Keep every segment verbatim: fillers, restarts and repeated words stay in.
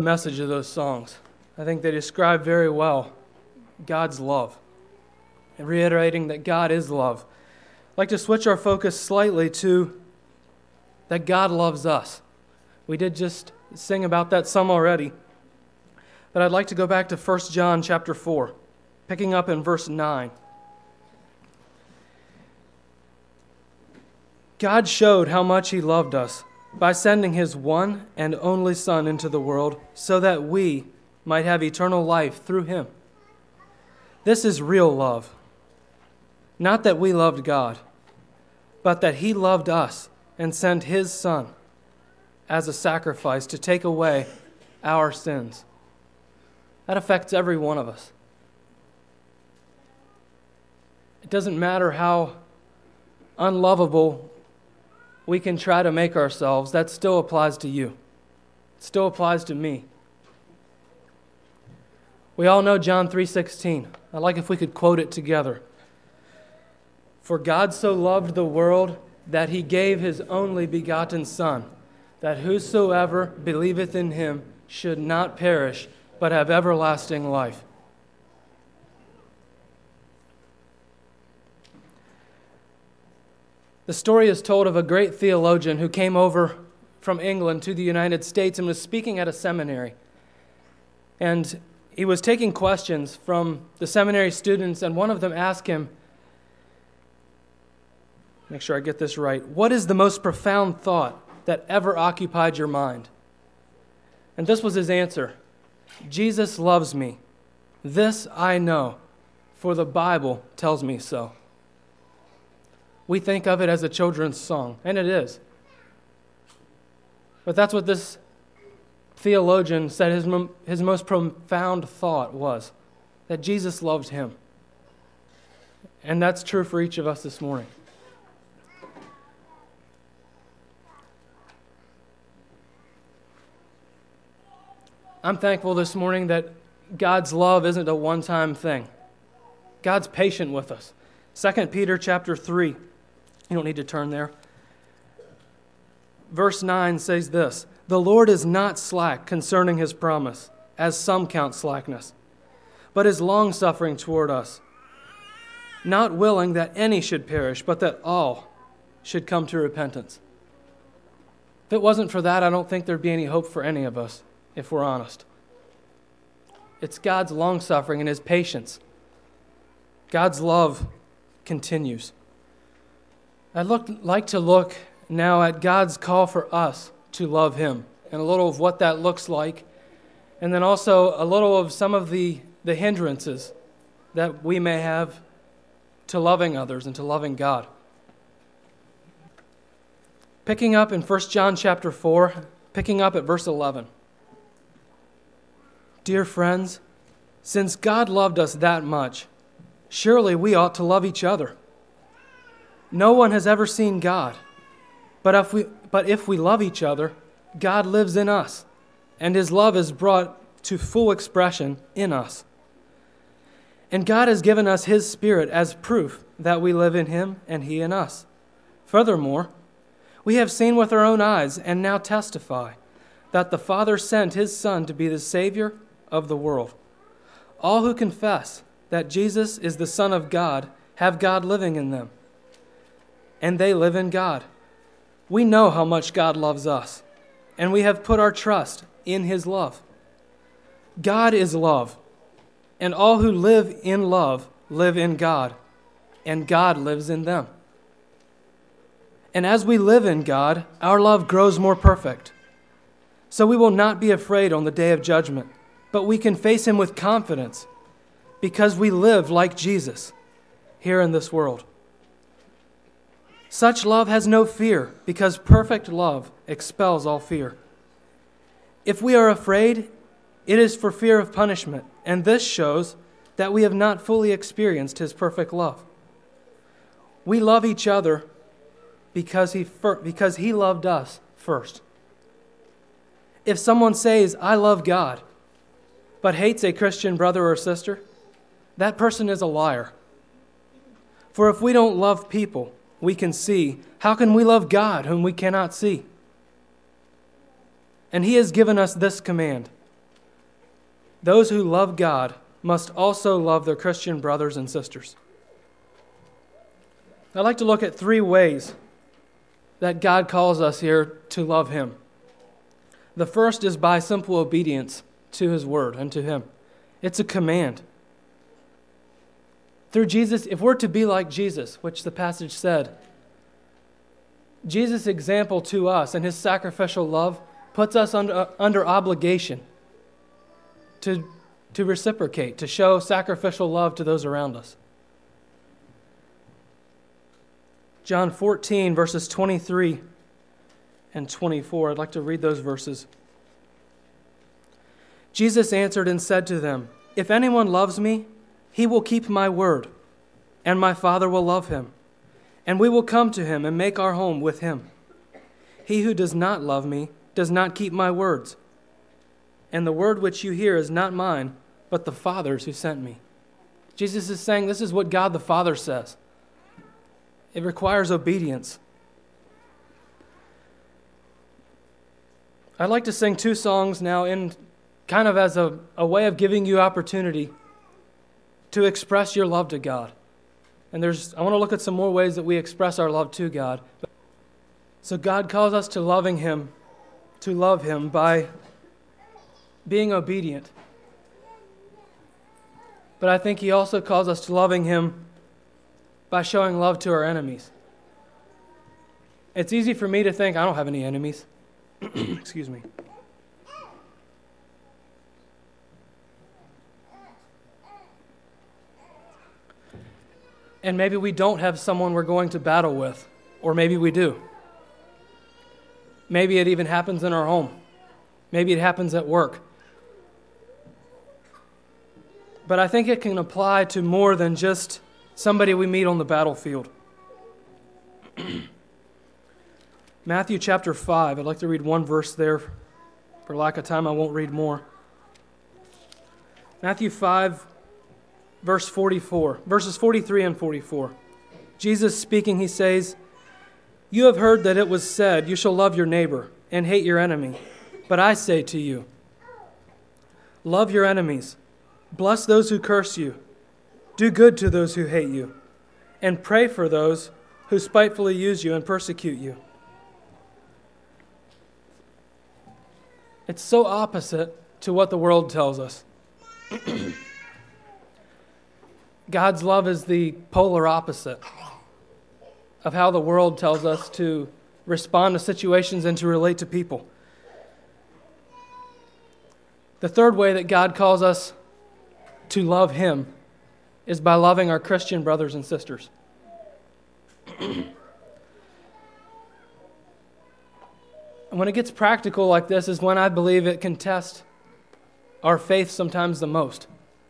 message of those songs. I think they describe very well God's love, and reiterating that God is love. I'd like to switch our focus slightly to that God loves us. We did just sing about that some already, but I'd like to go back to First John chapter four, picking up in verse nine. God showed how much He loved us by sending His one and only Son into the world so that we might have eternal life through Him. This is real love. Not that we loved God, but that He loved us and sent His Son as a sacrifice to take away our sins. That affects every one of us. It doesn't matter how unlovable we can try to make ourselves, that still applies to you. It still applies to me. We all know John three sixteen. I'd like if we could quote it together. For God so loved the world that He gave His only begotten Son, that whosoever believeth in Him should not perish, but have everlasting life. The story is told of a great theologian who came over from England to the United States and was speaking at a seminary. And he was taking questions from the seminary students, and one of them asked him, make sure I get this right, what is the most profound thought that ever occupied your mind? And this was his answer: Jesus loves me. This I know, for the Bible tells me so. We think of it as a children's song, and it is. But that's what this theologian said his, his most profound thought was, that Jesus loved him. And that's true for each of us this morning. I'm thankful this morning that God's love isn't a one-time thing. God's patient with us. Second Peter chapter three. You don't need to turn there. Verse nine says this: the Lord is not slack concerning His promise, as some count slackness, but is long-suffering toward us, not willing that any should perish, but that all should come to repentance. If it wasn't for that, I don't think there'd be any hope for any of us, if we're honest. It's God's long-suffering and His patience. God's love continues. I'd look, like to look now at God's call for us to love Him, and a little of what that looks like, and then also a little of some of the, the hindrances that we may have to loving others and to loving God. Picking up in First John chapter four, picking up at verse eleven. Dear friends, since God loved us that much, surely we ought to love each other. No one has ever seen God, but if we, but if we love each other, God lives in us, and His love is brought to full expression in us. And God has given us His Spirit as proof that we live in Him and He in us. Furthermore, we have seen with our own eyes and now testify that the Father sent His Son to be the Savior of the world. All who confess that Jesus is the Son of God have God living in them, and they live in God. We know how much God loves us, and we have put our trust in His love. God is love, and all who live in love live in God, and God lives in them. And as we live in God, our love grows more perfect. So we will not be afraid on the day of judgment, but we can face Him with confidence because we live like Jesus here in this world. Such love has no fear, because perfect love expels all fear. If we are afraid, it is for fear of punishment, and this shows that we have not fully experienced His perfect love. We love each other because He, fir- because he loved us first. If someone says, I love God, but hates a Christian brother or sister, that person is a liar. For if we don't love people we can see, how can we love God whom we cannot see? And He has given us this command: those who love God must also love their Christian brothers and sisters. I'd like to look at three ways that God calls us here to love Him. The first is by simple obedience to His word and to Him. It's a command. Through Jesus, if we're to be like Jesus, which the passage said, Jesus' example to us and His sacrificial love puts us under, under obligation to, to reciprocate, to show sacrificial love to those around us. John fourteen, verses twenty-three and twenty-four. I'd like to read those verses. Jesus answered and said to them, "If anyone loves me, he will keep my word, and my Father will love him, and we will come to him and make our home with him. He who does not love me does not keep my words, and the word which you hear is not mine, but the Father's who sent me." Jesus is saying this is what God the Father says. It requires obedience. I'd like to sing two songs now in kind of as a, a way of giving you opportunity to express your love to God. And there's I want to look at some more ways that we express our love to God. So God calls us to loving Him, to love Him by being obedient. But I think He also calls us to loving Him by showing love to our enemies. It's easy for me to think I don't have any enemies. Excuse me. And maybe we don't have someone we're going to battle with, or maybe we do. Maybe it even happens in our home. Maybe it happens at work. But I think it can apply to more than just somebody we meet on the battlefield. Matthew chapter five. I'd like to read one verse there. For lack of time, I won't read more. Matthew five, verse forty-four. Verses forty-three and forty-four. Jesus speaking, He says, "You have heard that it was said, 'You shall love your neighbor and hate your enemy.' But I say to you, love your enemies. Bless those who curse you. Do good to those who hate you, and pray for those who spitefully use you and persecute you." It's so opposite to what the world tells us. God's love is the polar opposite of how the world tells us to respond to situations and to relate to people. The third way that God calls us to love Him is by loving our Christian brothers and sisters. And when it gets practical like this is when I believe it can test our faith sometimes the most.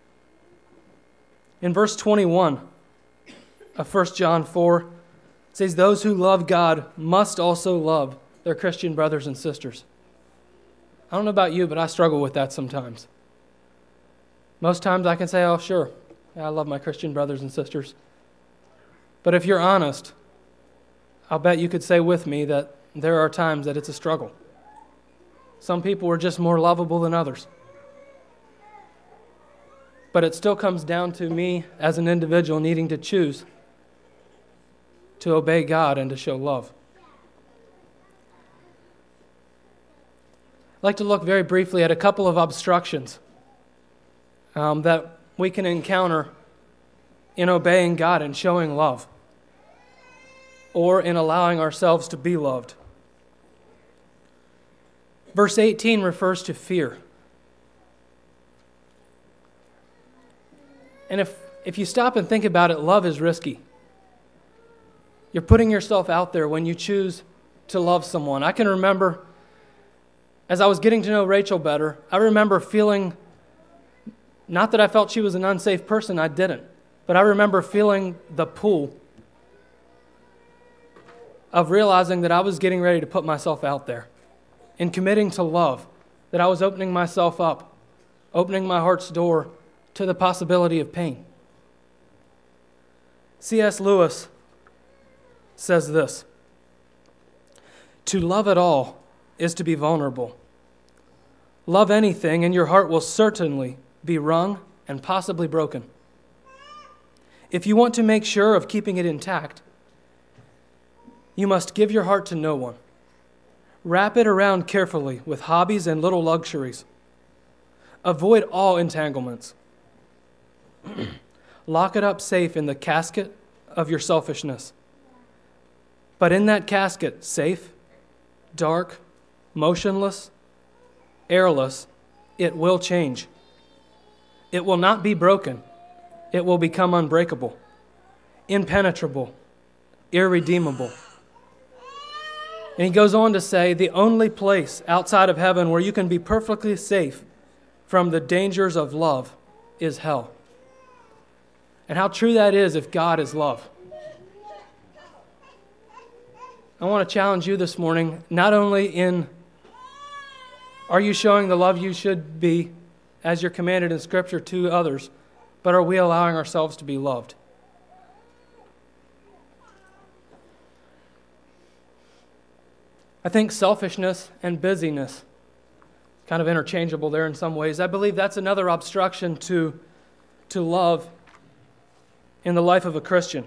In verse twenty-one of First John four, it says, "Those who love God must also love their Christian brothers and sisters." I don't know about you, but I struggle with that sometimes. Most times I can say, oh, sure, I love my Christian brothers and sisters. But if you're honest, I'll bet you could say with me that there are times that it's a struggle. Some people are just more lovable than others. But it still comes down to me as an individual needing to choose to obey God and to show love. I'd like to look very briefly at a couple of obstructions um, that we can encounter in obeying God and showing love, or in allowing ourselves to be loved. Verse eighteen refers to fear. And if, if you stop and think about it, love is risky. You're putting yourself out there when you choose to love someone. I can remember, as I was getting to know Rachel better, I remember feeling, not that I felt she was an unsafe person, I didn't, but I remember feeling the pull of realizing that I was getting ready to put myself out there and committing to love, that I was opening myself up, opening my heart's door to the possibility of pain. C S Lewis says this: "To love at all is to be vulnerable. Love anything, and your heart will certainly be wrung, and possibly broken. If you want to make sure of keeping it intact, you must give your heart to no one. Wrap it around carefully with hobbies and little luxuries. Avoid all entanglements. Lock it up safe in the casket of your selfishness. But in that casket, safe, dark, motionless, airless, it will change. It will not be broken. It will become unbreakable, impenetrable, irredeemable. And he goes on to say, the only place outside of heaven where you can be perfectly safe from the dangers of love is hell. And how true that is if God is love. I want to challenge you this morning, not only in, are you showing the love you should be as you're commanded in Scripture to others, but are we allowing ourselves to be loved? I think selfishness and busyness, kind of interchangeable there in some ways. I believe that's another obstruction to, to love in the life of a Christian.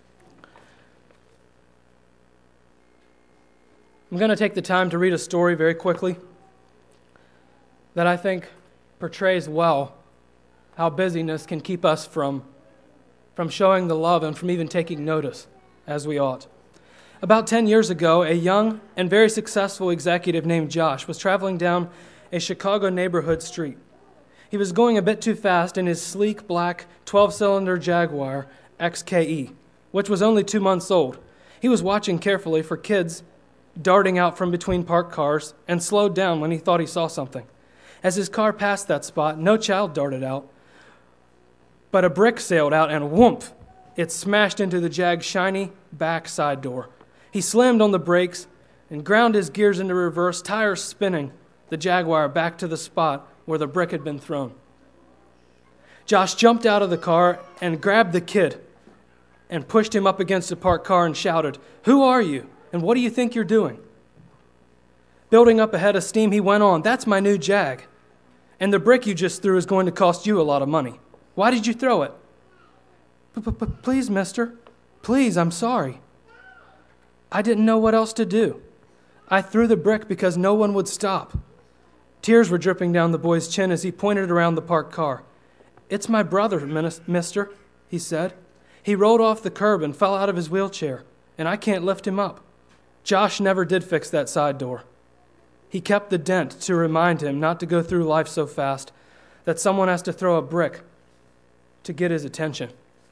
I'm going to take the time to read a story very quickly that I think portrays well how busyness can keep us from, from showing the love and from even taking notice as we ought. About ten years ago, a young and very successful executive named Josh was traveling down a Chicago neighborhood street. He was going a bit too fast in his sleek black twelve-cylinder Jaguar X K E, which was only two months old. He was watching carefully for kids darting out from between parked cars and slowed down when he thought he saw something. As his car passed that spot, no child darted out, but a brick sailed out and whoomp, it smashed into the Jag's shiny back side door. He slammed on the brakes and ground his gears into reverse, tires spinning the Jaguar back to the spot where the brick had been thrown. Josh jumped out of the car and grabbed the kid and pushed him up against a parked car and shouted, "Who are you, and what do you think you're doing?" Building up a head of steam, he went on, "That's my new Jag, and the brick you just threw is going to cost you a lot of money. Why did you throw it?" "Please, mister, please, I'm sorry. I didn't know what else to do. I threw the brick because no one would stop." Tears were dripping down the boy's chin as he pointed around the parked car. "It's my brother, mister," he said. "He rolled off the curb and fell out of his wheelchair, and I can't lift him up." Josh never did fix that side door. He kept the dent to remind him not to go through life so fast that someone has to throw a brick to get his attention.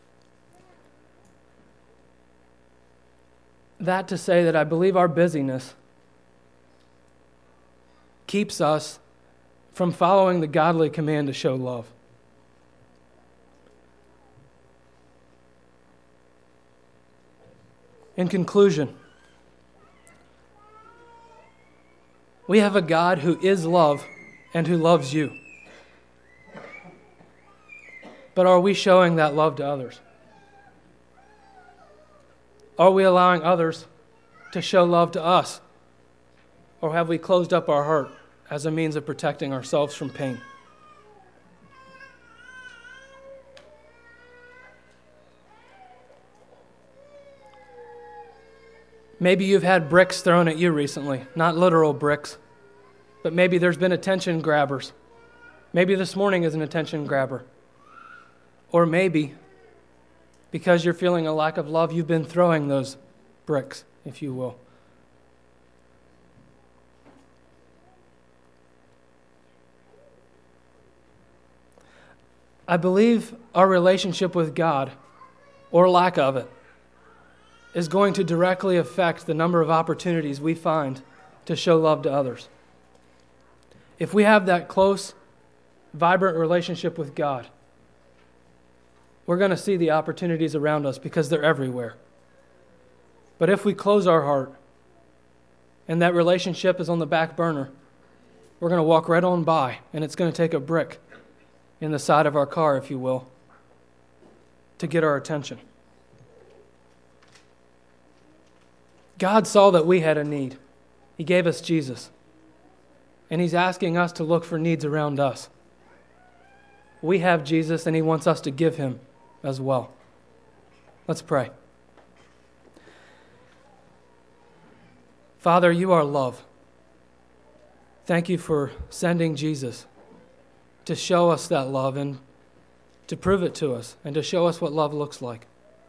That to say that I believe our busyness keeps us from following the godly command to show love. In conclusion, we have a God who is love and who loves you. But are we showing that love to others? Are we allowing others to show love to us? Or have we closed up our heart as a means of protecting ourselves from pain? Maybe you've had bricks thrown at you recently, not literal bricks, but maybe there's been attention grabbers. Maybe this morning is an attention grabber. Or maybe, because you're feeling a lack of love, you've been throwing those bricks, if you will. I believe our relationship with God, or lack of it, is going to directly affect the number of opportunities we find to show love to others. If we have that close, vibrant relationship with God, we're going to see the opportunities around us because they're everywhere. But if we close our heart and that relationship is on the back burner, we're going to walk right on by, and it's going to take a brick in the side of our car, if you will, to get our attention. God saw that we had a need. He gave us Jesus. And He's asking us to look for needs around us. we have Jesus and he wants us to give him as well. Let's pray. Father, you are love. Thank you for sending Jesus to show us that love and to prove it to us and to show us what love looks like.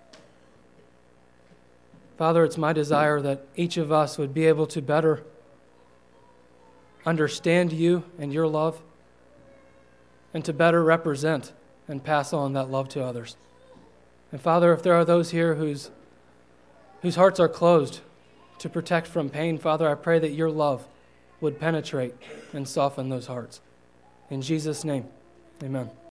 Father, it's my desire that each of us would be able to better understand you and your love and to better represent and pass on that love to others. And Father, if there are those here whose, whose hearts are closed to protect from pain, Father, I pray that your love would penetrate and soften those hearts. In Jesus' name, amen.